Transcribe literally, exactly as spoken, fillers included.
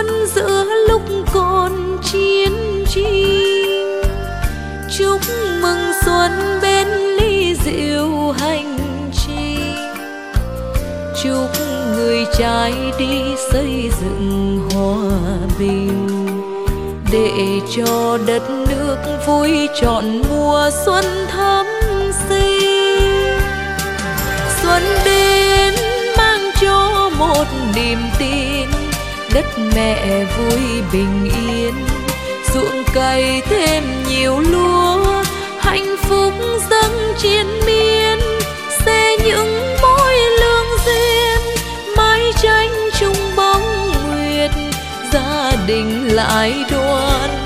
xuân giữa lúc còn chiến tranh. Chúc mừng xuân bên ly rượu hành trình, chúc người trai đi xây dựng hòa bình, để cho đất nước vui trọn mùa xuân thắm sinh. Xuân đến mang cho một niềm tin, đất mẹ vui bình yên, ruộng cày thêm nhiều lúa, hạnh phúc dâng triền miên, sẽ những mối lương duyên, mái tranh chung bóng nguyệt, gia đình lại đoàn